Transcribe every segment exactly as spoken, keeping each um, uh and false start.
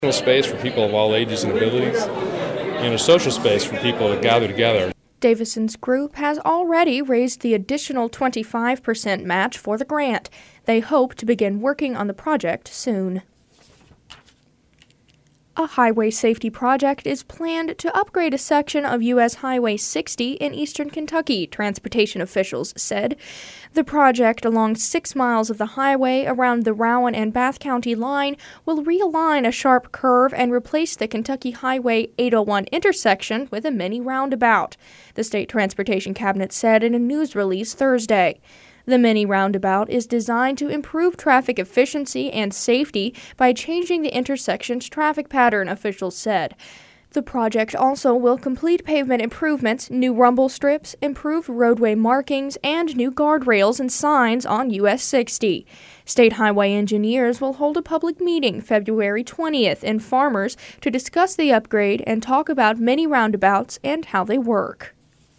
Space for people of all ages and abilities, and a social space for people to gather together. Davison's group has already raised the additional twenty-five percent match for the grant. They hope to begin working on the project soon. A highway safety project is planned to upgrade a section of U S Highway sixty in eastern Kentucky, transportation officials said. The project along six miles of the highway around the Rowan and Bath County line will realign a sharp curve and replace the Kentucky Highway eight oh one intersection with a mini roundabout, the state transportation cabinet said in a news release Thursday. The mini roundabout is designed to improve traffic efficiency and safety by changing the intersection's traffic pattern, officials said. The project also will complete pavement improvements, new rumble strips, improved roadway markings, and new guardrails and signs on U S sixty. State highway engineers will hold a public meeting February twentieth in Farmers to discuss the upgrade and talk about mini roundabouts and how they work.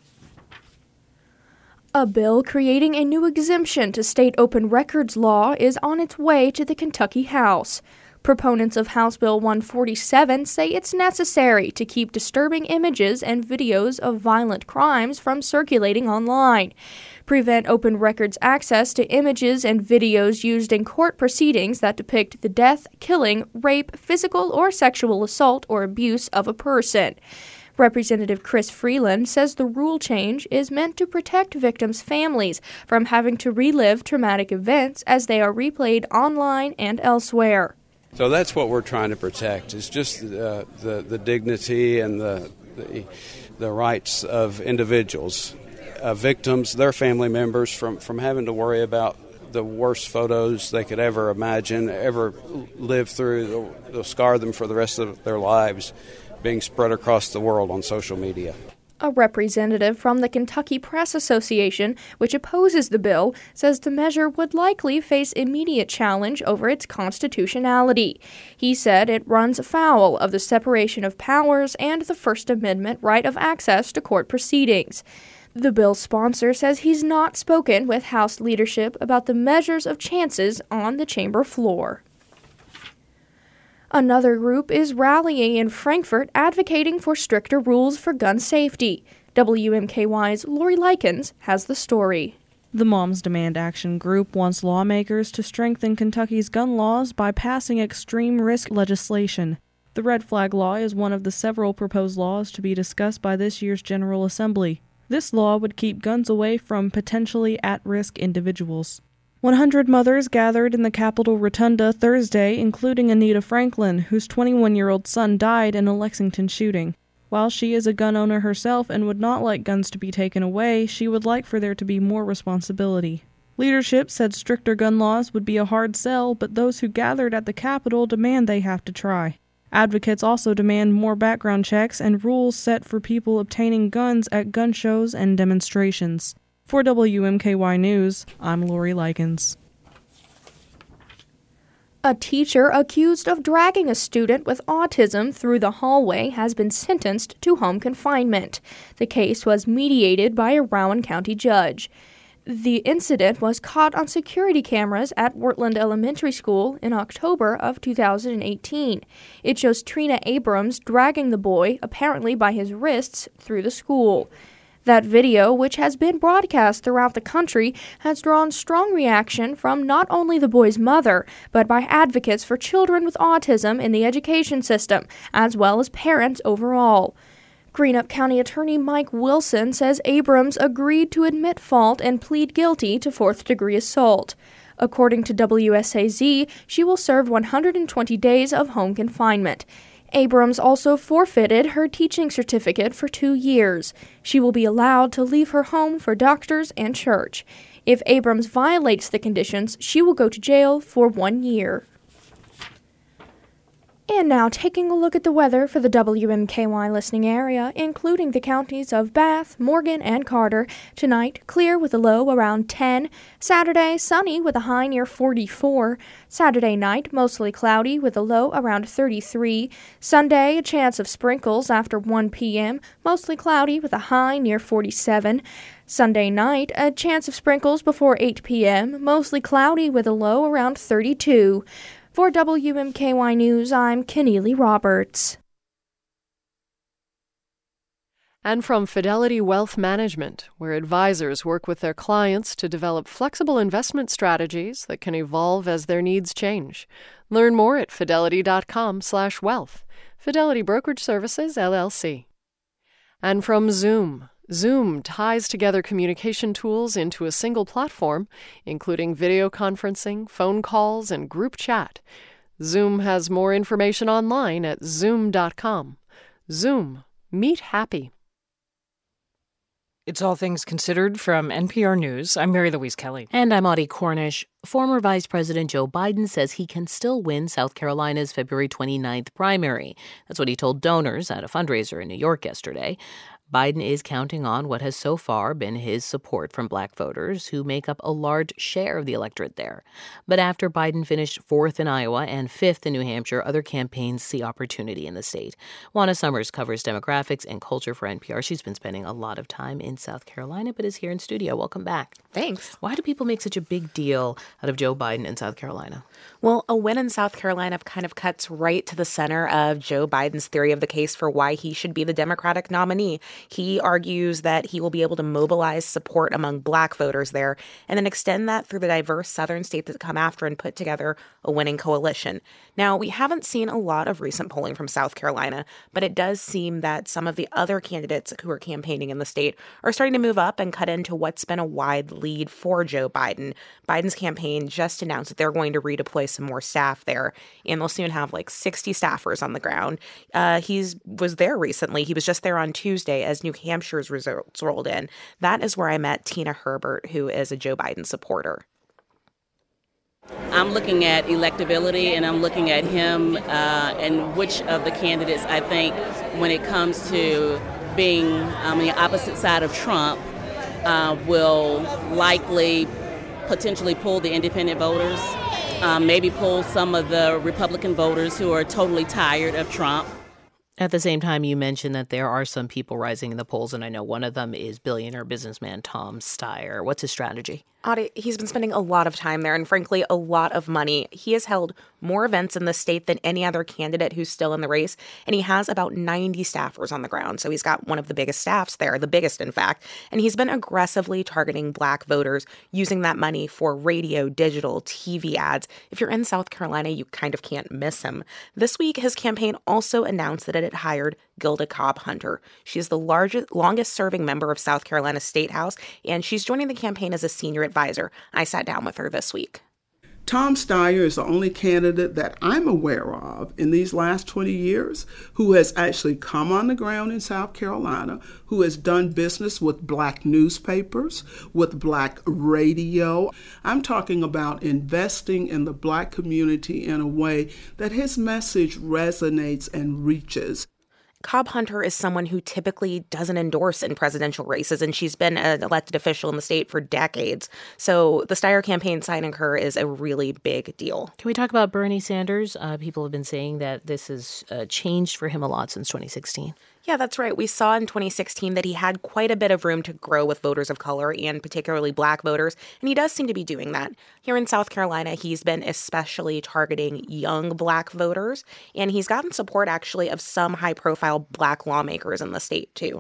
A bill creating a new exemption to state open records law is on its way to the Kentucky House. Proponents of House Bill one forty-seven say it's necessary to keep disturbing images and videos of violent crimes from circulating online, prevent open records access to images and videos used in court proceedings that depict the death, killing, rape, physical or sexual assault or abuse of a person. Representative Chris Freeland says the rule change is meant to protect victims' families from having to relive traumatic events as they are replayed online and elsewhere. So that's what we're trying to protect, is just uh, the, the dignity and the, the, the rights of individuals, uh, victims, their family members, from, from having to worry about the worst photos they could ever imagine, ever live through, they'll scar them for the rest of their lives, being spread across the world on social media. A representative from the Kentucky Press Association, which opposes the bill, says the measure would likely face immediate challenge over its constitutionality. He said it runs afoul of the separation of powers and the First Amendment right of access to court proceedings. The bill's sponsor says he's not spoken with House leadership about the measures of chances on the chamber floor. Another group is rallying in Frankfort advocating for stricter rules for gun safety. W M K Y's Lori Likens has the story. The Moms Demand Action group wants lawmakers to strengthen Kentucky's gun laws by passing extreme risk legislation. The Red Flag Law is one of the several proposed laws to be discussed by this year's General Assembly. This law would keep guns away from potentially at-risk individuals. one hundred mothers gathered in the Capitol Rotunda Thursday, including Anita Franklin, whose twenty-one-year-old son died in a Lexington shooting. While she is a gun owner herself and would not like guns to be taken away, she would like for there to be more responsibility. Leadership said stricter gun laws would be a hard sell, but those who gathered at the Capitol demand they have to try. Advocates also demand more background checks and rules set for people obtaining guns at gun shows and demonstrations. For W M K Y News, I'm Lori Likens. A teacher accused of dragging a student with autism through the hallway has been sentenced to home confinement. The case was mediated by a Rowan County judge. The incident was caught on security cameras at Wortland Elementary School in October of two thousand eighteen. It shows Trina Abrams dragging the boy, apparently by his wrists, through the school. That video, which has been broadcast throughout the country, has drawn strong reaction from not only the boy's mother, but by advocates for children with autism in the education system, as well as parents overall. Greenup County Attorney Mike Wilson says Abrams agreed to admit fault and plead guilty to fourth-degree assault. According to W S A Z, she will serve one hundred twenty days of home confinement. Abrams also forfeited her teaching certificate for two years. She will be allowed to leave her home for doctors and church. If Abrams violates the conditions, she will go to jail for one year. And now, taking a look at the weather for the W M K Y listening area, including the counties of Bath, Morgan, and Carter. Tonight, clear with a low around ten. Saturday, sunny with a high near forty-four. Saturday night, mostly cloudy with a low around thirty-three. Sunday, a chance of sprinkles after one p.m., mostly cloudy with a high near forty-seven. Sunday night, a chance of sprinkles before eight p.m., mostly cloudy with a low around thirty-two. For W M K Y News, I'm Keneally Roberts. And from Fidelity Wealth Management, where advisors work with their clients to develop flexible investment strategies that can evolve as their needs change. Learn more at fidelity.com slash wealth. Fidelity Brokerage Services, L L C. And from Zoom. Zoom ties together communication tools into a single platform, including video conferencing, phone calls, and group chat. Zoom has more information online at zoom dot com. Zoom. Meet happy. It's All Things Considered from N P R News. I'm Mary Louise Kelly. And I'm Audie Cornish. Former Vice President Joe Biden says he can still win South Carolina's February twenty-ninth primary. That's what he told donors at a fundraiser in New York yesterday. Biden is counting on what has so far been his support from black voters who make up a large share of the electorate there. But after Biden finished fourth in Iowa and fifth in New Hampshire, other campaigns see opportunity in the state. Juana Summers covers demographics and culture for N P R. She's been spending a lot of time in South Carolina, but is here in studio. Welcome back. Thanks. Why do people make such a big deal out of Joe Biden in South Carolina? Well, a win in South Carolina kind of cuts right to the center of Joe Biden's theory of the case for why he should be the Democratic nominee. He argues that he will be able to mobilize support among black voters there and then extend that through the diverse southern states that come after and put together a winning coalition. Now, we haven't seen a lot of recent polling from South Carolina, but it does seem that some of the other candidates who are campaigning in the state are starting to move up and cut into what's been a wide lead for Joe Biden. Biden's campaign just announced that they're going to redeploy some more staff there, and they'll soon have like sixty staffers on the ground. Uh, he's was there recently. He was just there on Tuesday as New Hampshire's results rolled in. That is where I met Tina Herbert, who is a Joe Biden supporter. I'm looking at electability, and I'm looking at him uh, and which of the candidates I think, when it comes to being on the opposite side of Trump, uh, will likely potentially pull the independent voters, um, maybe pull some of the Republican voters who are totally tired of Trump. At the same time, you mentioned that there are some people rising in the polls, and I know one of them is billionaire businessman Tom Steyer. What's his strategy? Audie, he's been spending a lot of time there and, frankly, a lot of money. He has held more events in the state than any other candidate who's still in the race, and he has about ninety staffers on the ground. So he's got one of the biggest staffs there, the biggest, in fact. And he's been aggressively targeting black voters, using that money for radio, digital, T V ads. If you're in South Carolina, you kind of can't miss him. This week, his campaign also announced that it had hired Gilda Cobb Hunter. She is the largest, longest-serving member of South Carolina State House, and she's joining the campaign as a senior advisor. I sat down with her this week. Tom Steyer is the only candidate that I'm aware of in these last twenty years who has actually come on the ground in South Carolina, who has done business with black newspapers, with black radio. I'm talking about investing in the black community in a way that his message resonates and reaches. Cobb Hunter is someone who typically doesn't endorse in presidential races, and she's been an elected official in the state for decades. So the Steyer campaign signing her is a really big deal. Can we talk about Bernie Sanders? Uh, people have been saying that this has uh, changed for him a lot since twenty sixteen. Yeah, that's right. We saw in twenty sixteen that he had quite a bit of room to grow with voters of color and particularly black voters, and he does seem to be doing that. Here in South Carolina, he's been especially targeting young black voters, and he's gotten support, actually, of some high-profile black lawmakers in the state, too.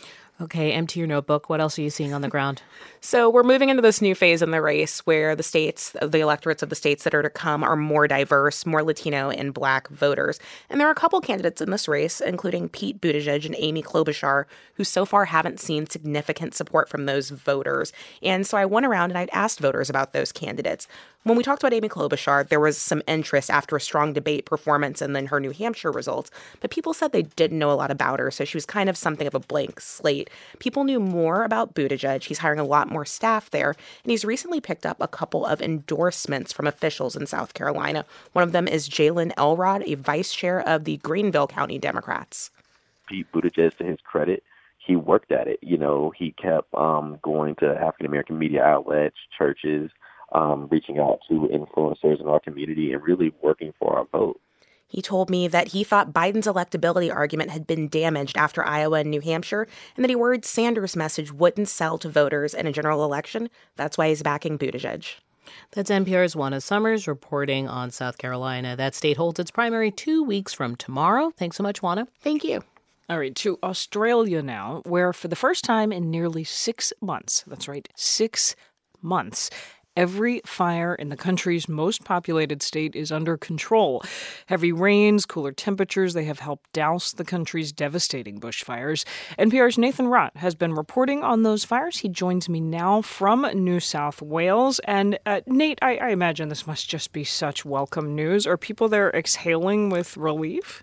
Okay, empty your notebook. What else are you seeing on the ground? So we're moving into this new phase in the race where the states, the electorates of the states that are to come are more diverse, more Latino and black voters. And there are a couple candidates in this race, including Pete Buttigieg and Amy Klobuchar, who so far haven't seen significant support from those voters. And so I went around and I'd asked voters about those candidates. When we talked about Amy Klobuchar, there was some interest after a strong debate performance and then her New Hampshire results. But people said they didn't know a lot about her, so she was kind of something of a blank slate. People knew more about Buttigieg. He's hiring a lot more staff there, and he's recently picked up a couple of endorsements from officials in South Carolina. One of them is Jalen Elrod, a vice chair of the Greenville County Democrats. Pete Buttigieg, to his credit, he worked at it. You know, he kept um, going to African-American media outlets, churches, um, reaching out to influencers in our community and really working for our vote. He told me that he thought Biden's electability argument had been damaged after Iowa and New Hampshire, and that he worried Sanders' message wouldn't sell to voters in a general election. That's why he's backing Buttigieg. That's N P R's Juana Summers reporting on South Carolina. That state holds its primary two weeks from tomorrow. Thanks so much, Juana. Thank you. All right, to Australia now, where for the first time in nearly six months, that's right, six months, every fire in the country's most populated state is under control. Heavy rains, cooler temperatures, they have helped douse the country's devastating bushfires. N P R's Nathan Rott has been reporting on those fires. He joins me now from New South Wales. And uh, Nate, I, I imagine this must just be such welcome news. Are people there exhaling with relief?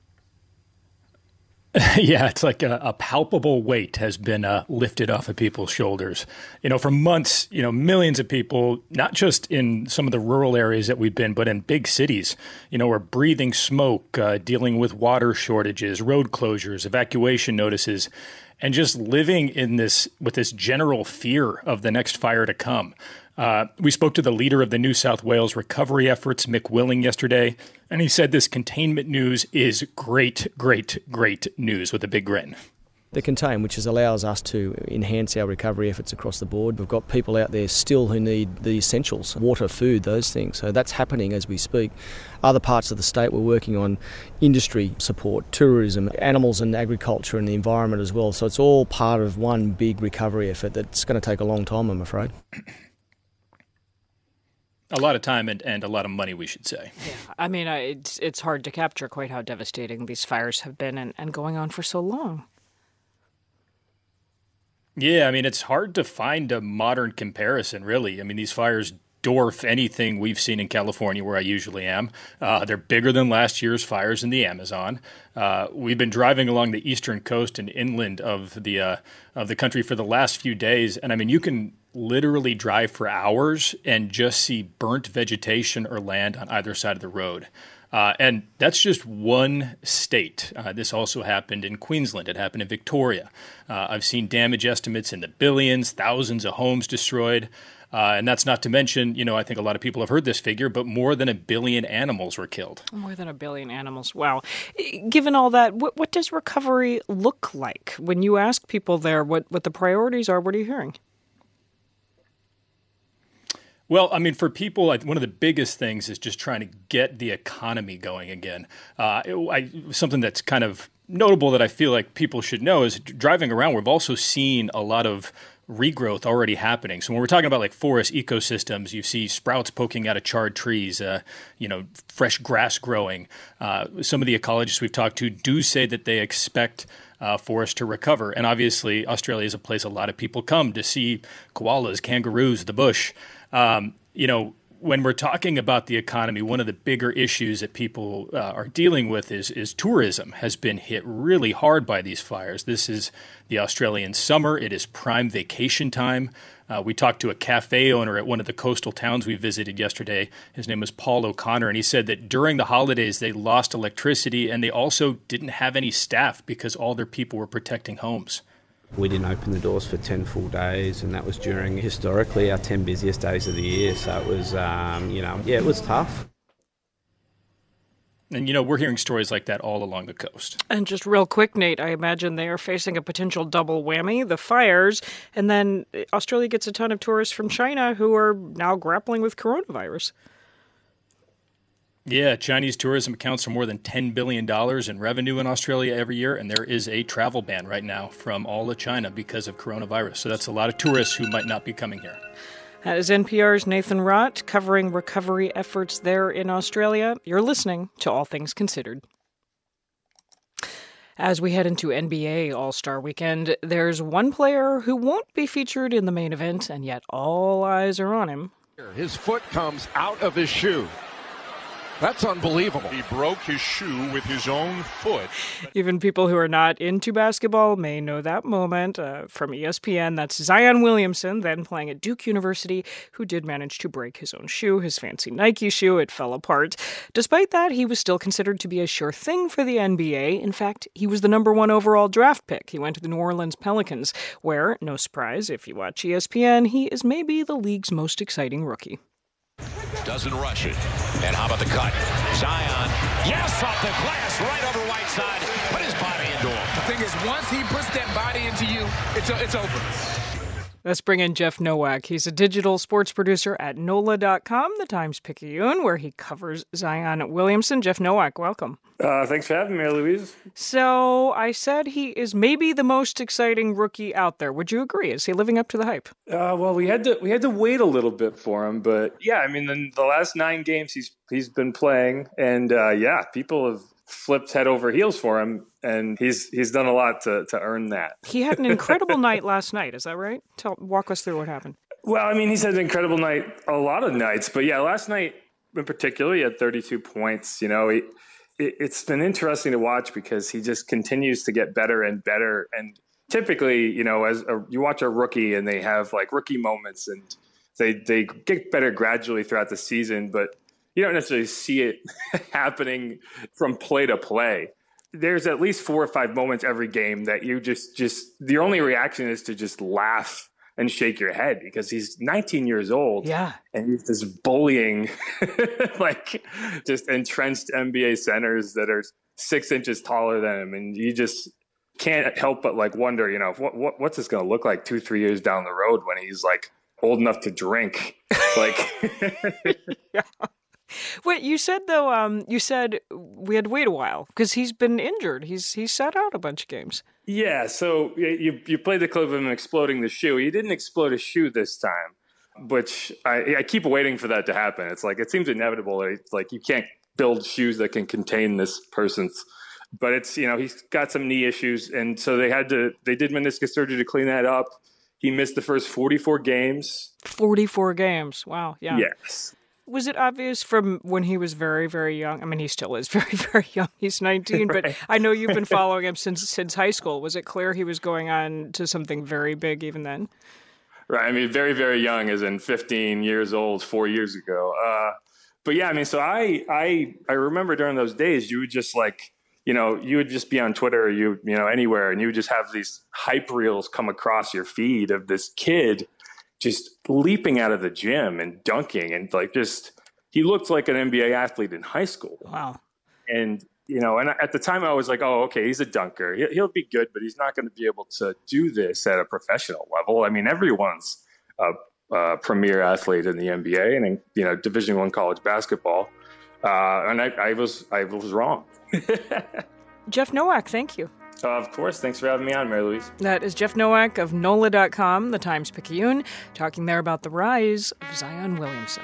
Yeah, it's like a, a palpable weight has been uh, lifted off of people's shoulders. You know, for months, you know, millions of people, not just in some of the rural areas that we've been, but in big cities, you know, are breathing smoke, uh, dealing with water shortages, road closures, evacuation notices, and just living in this with this general fear of the next fire to come. Uh, we spoke to the leader of the New South Wales recovery efforts, Mick Willing, yesterday, and he said this containment news is great, great, great news with a big grin. The Contain, which is, allows us to enhance our recovery efforts across the board. We've got people out there still who need the essentials, water, food, those things. So that's happening as we speak. Other parts of the state, we're working on industry support, tourism, animals and agriculture and the environment as well. So it's all part of one big recovery effort that's going to take a long time, I'm afraid. A lot of time and, and a lot of money, we should say. Yeah, I mean, I, it's it's hard to capture quite how devastating these fires have been and, and going on for so long. Yeah, I mean, it's hard to find a modern comparison, really. I mean, these fires dwarf anything we've seen in California, where I usually am. Uh, they're bigger than last year's fires in the Amazon. Uh, we've been driving along the eastern coast and inland of the uh, of the country for the last few days, and I mean, you can literally drive for hours and just see burnt vegetation or land on either side of the road. Uh, and that's just one state. Uh, this also happened in Queensland. It happened in Victoria. Uh, I've seen damage estimates in the billions, thousands of homes destroyed. Uh, and that's not to mention, you know, I think a lot of people have heard this figure, but more than a billion animals were killed. More than a billion animals. Wow. Given all that, what, what does recovery look like? When you ask people there what, what the priorities are, what are you hearing? Well, I mean, for people, one of the biggest things is just trying to get the economy going again. Uh, I, something that's kind of notable that I feel like people should know is driving around, we've also seen a lot of regrowth already happening. So when we're talking about like forest ecosystems, you see sprouts poking out of charred trees, uh, you know, fresh grass growing. Uh, some of the ecologists we've talked to do say that they expect Uh, forest to recover. And obviously, Australia is a place a lot of people come to see koalas, kangaroos, the bush. Um, you know, when we're talking about the economy, one of the bigger issues that people uh, are dealing with is, is tourism has been hit really hard by these fires. This is the Australian summer. It is prime vacation time. Uh, we talked to a cafe owner at one of the coastal towns we visited yesterday. His name was Paul O'Connor, and he said that during the holidays they lost electricity and they also didn't have any staff because all their people were protecting homes. We didn't open the doors for ten full days, and that was during historically our ten busiest days of the year. So it was, um, you know, yeah, it was tough. And, you know, we're hearing stories like that all along the coast. And just real quick, Nate, I imagine they are facing a potential double whammy, the fires, and then Australia gets a ton of tourists from China who are now grappling with coronavirus. Yeah, Chinese tourism accounts for more than ten billion dollars in revenue in Australia every year, and there is a travel ban right now from all of China because of coronavirus. So that's a lot of tourists who might not be coming here. That is N P R's Nathan Rott covering recovery efforts there in Australia. You're listening to All Things Considered. As we head into N B A All-Star Weekend, there's one player who won't be featured in the main event, and yet all eyes are on him. His foot comes out of his shoe. That's unbelievable. He broke his shoe with his own foot. Even people who are not into basketball may know that moment uh, from E S P N. That's Zion Williamson, then playing at Duke University, who did manage to break his own shoe, his fancy Nike shoe. It fell apart. Despite that, he was still considered to be a sure thing for the N B A. In fact, he was the number one overall draft pick. He went to the New Orleans Pelicans, where, no surprise, if you watch E S P N, he is maybe the league's most exciting rookie. Doesn't rush it. And how about the cut? Zion, yes, off the glass, right over Whiteside. Put his body into him. The thing is, once he puts that body into you, it's it's over. Let's bring in Jeff Nowak. He's a digital sports producer at N O L A dot com, the Times-Picayune, where he covers Zion Williamson. Jeff Nowak, welcome. Uh, thanks for having me, Louise. So I said he is maybe the most exciting rookie out there. Would you agree? Is he living up to the hype? Uh, well, we had to we had to wait a little bit for him, but yeah, I mean, in the last nine games he's he's been playing, and uh, yeah, people have flipped head over heels for him, and he's he's done a lot to to earn that. He had an incredible night last night. Is that right? Tell walk us through what happened. Well, I mean, he's had an incredible night a lot of nights, but yeah, last night in particular, he had thirty-two points. You know, he, it, it's been interesting to watch because he just continues to get better and better. And typically, you know, as a, you watch a rookie and they have like rookie moments, and they they get better gradually throughout the season, but you don't necessarily see it happening from play to play. There's at least four or five moments every game that you just, just the only reaction is to just laugh and shake your head because he's nineteen years old. Yeah. And he's just bullying like just entrenched N B A centers that are six inches taller than him. And you just can't help but like wonder, you know, what, what what's this going to look like two, three years down the road when he's like old enough to drink? Like, yeah. Wait, you said though, um, you said we had to wait a while because he's been injured. He's he's sat out a bunch of games. Yeah, so you you played the clip of him exploding the shoe. He didn't explode his shoe this time, which I, I keep waiting for that to happen. It's like it seems inevitable. It's like you can't build shoes that can contain this person's. But it's, you know, he's got some knee issues, and so they had to they did meniscus surgery to clean that up. He missed the first forty-four games. forty-four games. Wow. Yeah. Yes. Was it obvious from when he was very, very young? I mean, he still is very, very young. He's nineteen, right. But I know you've been following him since since high school. Was it clear he was going on to something very big even then? Right. I mean, very, very young, as in fifteen years old, four years ago. Uh, but yeah, I mean, so I, I, I remember during those days, you would just like, you know, you would just be on Twitter or you, you know, anywhere, and you would just have these hype reels come across your feed of this kid just leaping out of the gym and dunking and like just he looked like an N B A athlete in high school. Wow. And, you know, and at the time I was like, oh, okay, he's a dunker. He'll be good, but he's not going to be able to do this at a professional level. I mean, everyone's a, a premier athlete in the N B A and, in, you know, Division One college basketball. Uh, and I, I was I was wrong. Jeff Nowak, thank you. Uh, of course. Thanks for having me on, Mary Louise. That is Jeff Nowak of N O L A dot com, the Times-Picayune, talking there about the rise of Zion Williamson.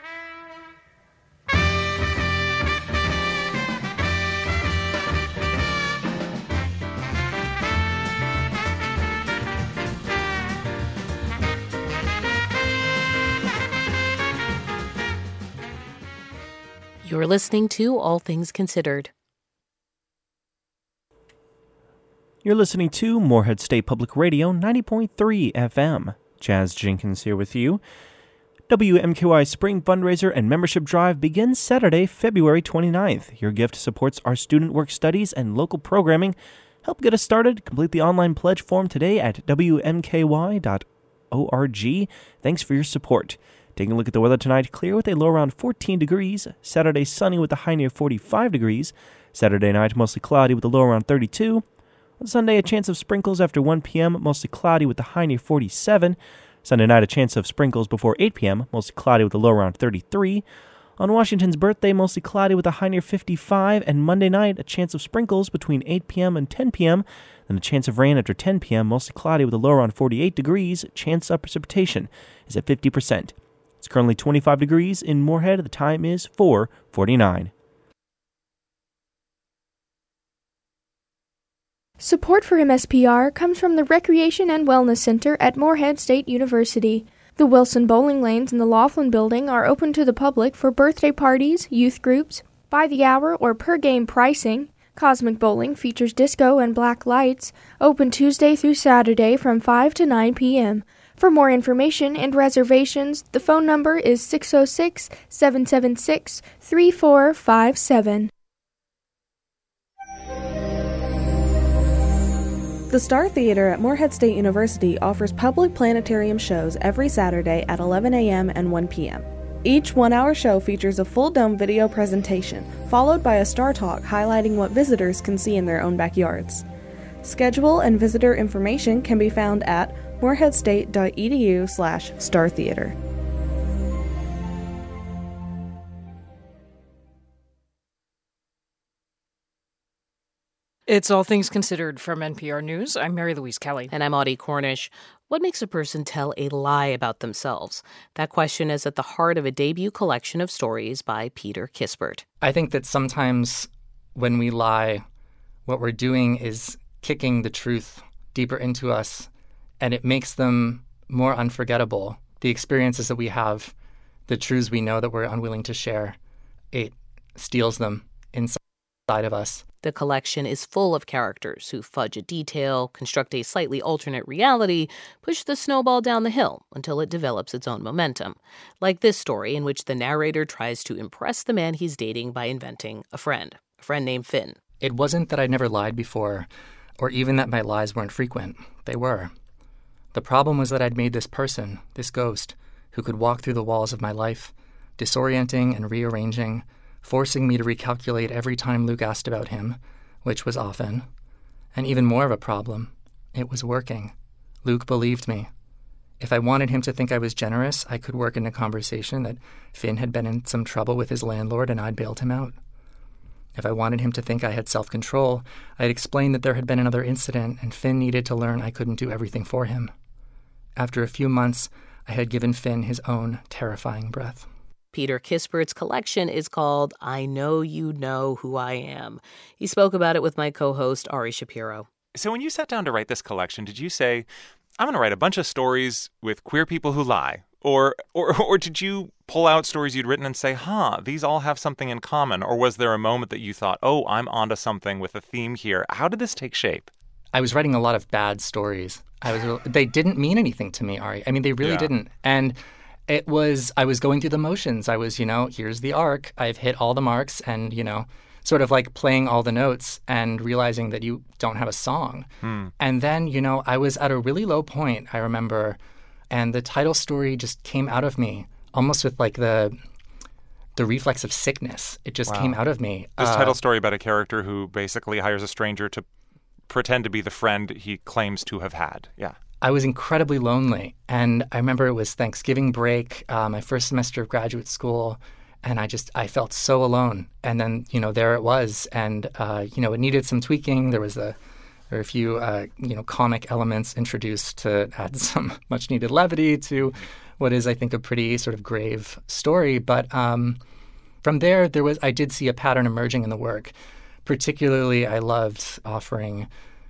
You're listening to All Things Considered. You're listening to Morehead State Public Radio, ninety point three F M. Jazz Jenkins here with you. W M K Y Spring Fundraiser and Membership Drive begins Saturday, February twenty-ninth. Your gift supports our student work studies and local programming. Help get us started. Complete the online pledge form today at W M K Y dot org. Thanks for your support. Taking a look at the weather tonight, clear with a low around fourteen degrees. Saturday, sunny with a high near forty-five degrees. Saturday night, mostly cloudy with a low around thirty-two. On Sunday, a chance of sprinkles after one p.m., mostly cloudy with a high near forty-seven. Sunday night, a chance of sprinkles before eight p.m., mostly cloudy with a low around thirty-three. On Washington's birthday, mostly cloudy with a high near fifty-five. And Monday night, a chance of sprinkles between eight p.m. and ten p.m., then a chance of rain after ten p.m., mostly cloudy with a low around forty-eight degrees. Chance of precipitation is at fifty percent. It's currently twenty-five degrees in Moorhead. The time is four forty-nine. Support for M S P R comes from the Recreation and Wellness Center at Morehead State University. The Wilson Bowling Lanes in the Laughlin Building are open to the public for birthday parties, youth groups, by the hour or per game pricing. Cosmic Bowling features disco and black lights, open Tuesday through Saturday from five to nine p.m. For more information and reservations, the phone number is six oh six, seven seven six, three four five seven. The Star Theater at Morehead State University offers public planetarium shows every Saturday at eleven a.m. and one p.m. Each one-hour show features a full-dome video presentation, followed by a Star Talk highlighting what visitors can see in their own backyards. Schedule and visitor information can be found at moreheadstate.edu slash star theater. It's All Things Considered from N P R News. I'm Mary Louise Kelly. And I'm Audie Cornish. What makes a person tell a lie about themselves? That question is at the heart of a debut collection of stories by Peter Kispert. I think that sometimes when we lie, what we're doing is kicking the truth deeper into us, and it makes them more unforgettable. The experiences that we have, the truths we know that we're unwilling to share, it steals them inside of us. The collection is full of characters who fudge a detail, construct a slightly alternate reality, push the snowball down the hill until it develops its own momentum. Like this story in which the narrator tries to impress the man he's dating by inventing a friend, a friend named Finn. It wasn't that I'd never lied before, or even that my lies weren't frequent. They were. The problem was that I'd made this person, this ghost, who could walk through the walls of my life, disorienting and rearranging, forcing me to recalculate every time Luke asked about him, which was often. And even more of a problem, it was working. Luke believed me. If I wanted him to think I was generous, I could work in a conversation that Finn had been in some trouble with his landlord and I'd bailed him out. If I wanted him to think I had self-control, I'd explain that there had been another incident and Finn needed to learn I couldn't do everything for him. After a few months, I had given Finn his own terrifying breath. Peter Kispert's collection is called I Know You Know Who I Am. He spoke about it with my co-host, Ari Shapiro. So when you sat down to write this collection, did you say, I'm going to write a bunch of stories with queer people who lie? Or, or, or did you pull out stories you'd written and say, huh, these all have something in common? Or was there a moment that you thought, oh, I'm onto something with a theme here? How did this take shape? I was writing a lot of bad stories. I was. They didn't mean anything to me, Ari. I mean, they really yeah. didn't. And it was, I was going through the motions. I was, you know, here's the arc. I've hit all the marks and, you know, sort of like playing all the notes and realizing that you don't have a song. Hmm. And then, you know, I was at a really low point, I remember, and the title story just came out of me almost with like the the reflex of sickness. It just wow. came out of me. This uh, title story about a character who basically hires a stranger to pretend to be the friend he claims to have had. Yeah. I was incredibly lonely. And I remember it was Thanksgiving break, uh, my first semester of graduate school. And I just, I felt so alone. And then, you know, there it was. And, uh, you know, it needed some tweaking. There was a, there were a few, uh, you know, comic elements introduced to add some much needed levity to what is, I think, a pretty sort of grave story. But um, from there, there was, I did see a pattern emerging in the work. Particularly, I loved offering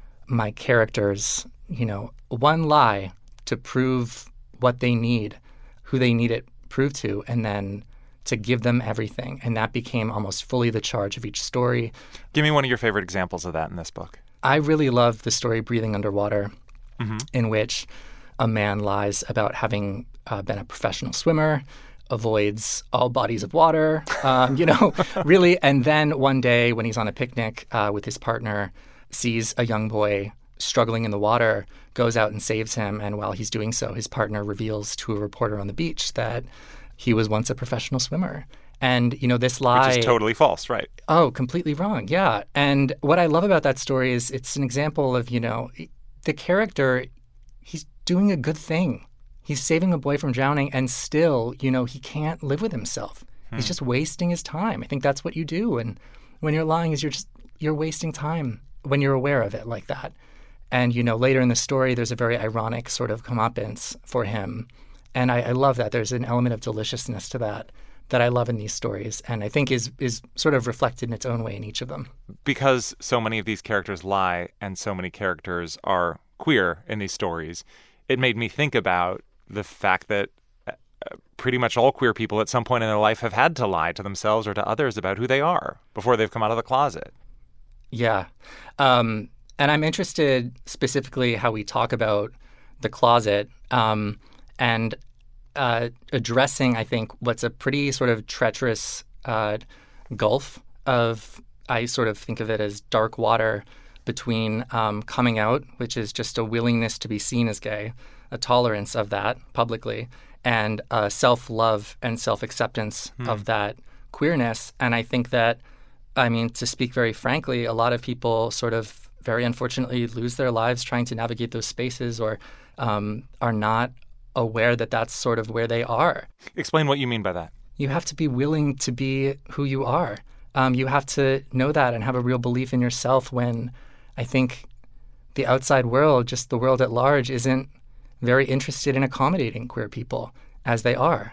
my characters, you know, one lie to prove what they need, who they need it proved to, and then to give them everything. And that became almost fully the charge of each story. Give me one of your favorite examples of that in this book. I really love the story Breathing Underwater, mm-hmm. in which a man lies about having uh, been a professional swimmer, avoids all bodies of water, um, you know, really. And then one day when he's on a picnic uh, with his partner, sees a young boy struggling in the water, goes out and saves him. And while he's doing so, his partner reveals to a reporter on the beach that he was once a professional swimmer. And, you know, this lie... Which is totally false, right? Oh, completely wrong, yeah. And what I love about that story is it's an example of, you know, the character, he's doing a good thing. He's saving a boy from drowning, and still, you know, he can't live with himself. Hmm. He's just wasting his time. I think that's what you do. And when you're lying is you're just, you're wasting time when you're aware of it like that. And, you know, later in the story, there's a very ironic sort of comeuppance for him. And I, I love that. There's an element of deliciousness to that that I love in these stories, and I think is is sort of reflected in its own way in each of them. Because so many of these characters lie and so many characters are queer in these stories, it made me think about the fact that pretty much all queer people at some point in their life have had to lie to themselves or to others about who they are before they've come out of the closet. Yeah. Um, and I'm interested specifically how we talk about the closet um, and uh, addressing, I think, what's a pretty sort of treacherous uh, gulf of, I sort of think of it as dark water between um, coming out, which is just a willingness to be seen as gay, a tolerance of that publicly, and uh, self-love and self-acceptance hmm. of that queerness. And I think that, I mean, to speak very frankly, a lot of people sort of very unfortunately lose their lives trying to navigate those spaces, or um, are not aware that that's sort of where they are. Explain what you mean by that. You have to be willing to be who you are. Um, you have to know that and have a real belief in yourself, when I think the outside world, just the world at large, isn't very interested in accommodating queer people as they are.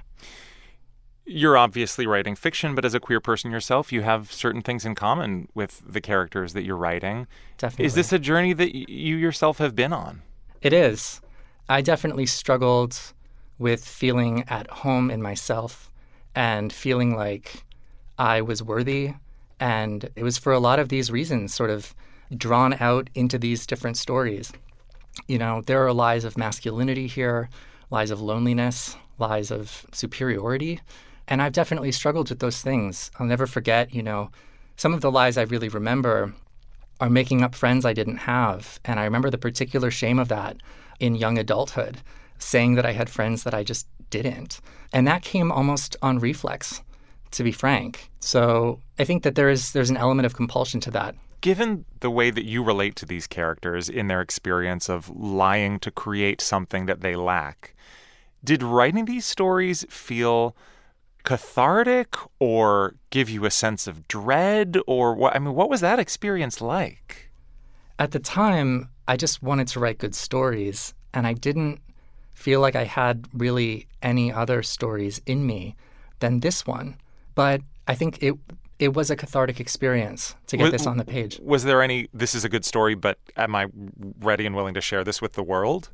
You're obviously writing fiction, but as a queer person yourself, you have certain things in common with the characters that you're writing. Definitely. Is this a journey that y- you yourself have been on? It is. I definitely struggled with feeling at home in myself and feeling like I was worthy. And it was for a lot of these reasons sort of drawn out into these different stories. You know, there are lies of masculinity here, lies of loneliness, lies of superiority. And I've definitely struggled with those things. I'll never forget, you know, some of the lies I really remember are making up friends I didn't have. And I remember the particular shame of that in young adulthood, saying that I had friends that I just didn't. And that came almost on reflex, to be frank. So I think that there is there's an element of compulsion to that. Given the way that you relate to these characters in their experience of lying to create something that they lack, did writing these stories feel cathartic or give you a sense of dread? Or what? I mean, what was that experience like? At the time, I just wanted to write good stories, and I didn't feel like I had really any other stories in me than this one. But I think it it was a cathartic experience to get was, this on the page. Was there any, this is a good story, but am I ready and willing to share this with the world?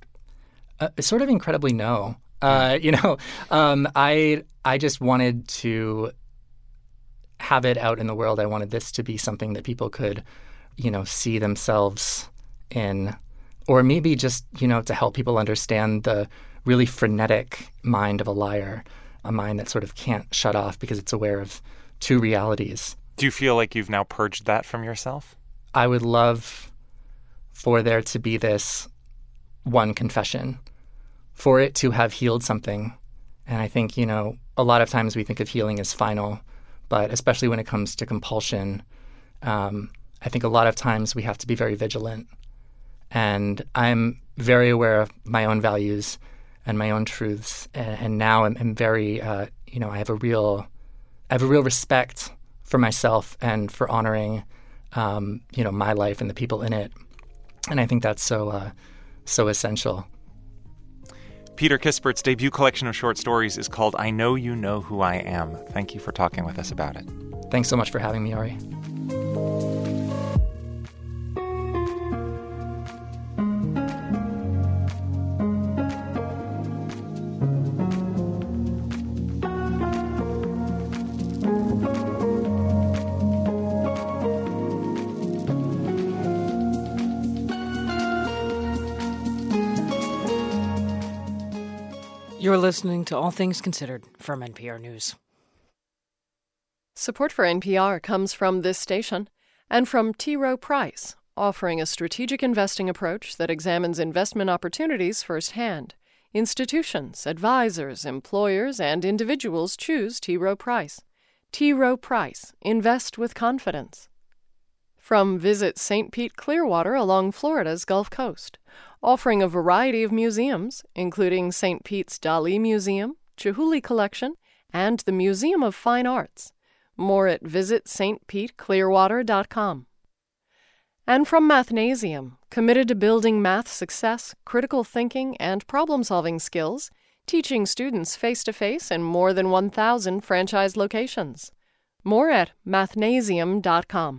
Uh, sort of incredibly no. Uh, you know, um, I I just wanted to have it out in the world. I wanted this to be something that people could, you know, see themselves in, or maybe just, you know, to help people understand the really frenetic mind of a liar, a mind that sort of can't shut off because it's aware of two realities. Do you feel like you've now purged that from yourself? I would love for there to be this one confession, for it to have healed something. And I think, you know, a lot of times we think of healing as final, but especially when it comes to compulsion, um, I think a lot of times we have to be very vigilant. And I'm very aware of my own values and my own truths. And, and now I'm, I'm very, uh, you know, I have a real, I have a real respect for myself and for honoring, um, you know, my life and the people in it. And I think that's so, uh, so essential. Peter Kispert's debut collection of short stories is called I Know You Know Who I Am. Thank you for talking with us about it. Thanks so much for having me, Ari. You're listening to All Things Considered from N P R News. Support for N P R comes from this station and from T. Rowe Price, offering a strategic investing approach that examines investment opportunities firsthand. Institutions, advisors, employers, and individuals choose T. Rowe Price. T. Rowe Price. Invest with confidence. From Visit Saint Pete Clearwater along Florida's Gulf Coast, offering a variety of museums, including Saint Pete's Dali Museum, Chihuly Collection, and the Museum of Fine Arts. More at visit st pete clearwater dot com. And from Mathnasium, committed to building math success, critical thinking, and problem-solving skills, teaching students face-to-face in more than one thousand franchise locations. More at mathnasium dot com.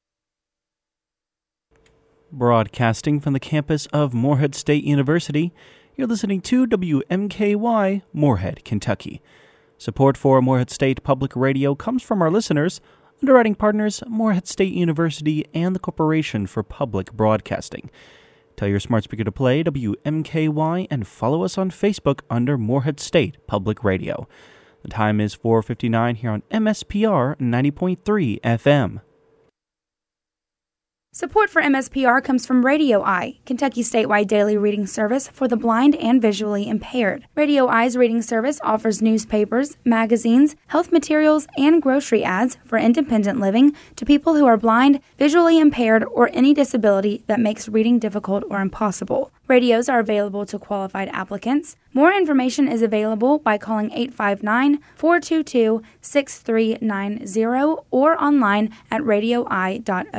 Broadcasting from the campus of Morehead State University, you're listening to W M K Y, Morehead, Kentucky. Support for Morehead State Public Radio comes from our listeners, underwriting partners, Morehead State University, and the Corporation for Public Broadcasting. Tell your smart speaker to play W M K Y and follow us on Facebook under Morehead State Public Radio. The time is four fifty-nine here on M S P R ninety point three F M. Support for M S P R comes from Radio Eye, Kentucky's statewide daily reading service for the blind and visually impaired. Radio Eye's reading service offers newspapers, magazines, health materials, and grocery ads for independent living to people who are blind, visually impaired, or any disability that makes reading difficult or impossible. Radios are available to qualified applicants. More information is available by calling eight five nine, four two two, six three nine zero or online at radio eye dot org.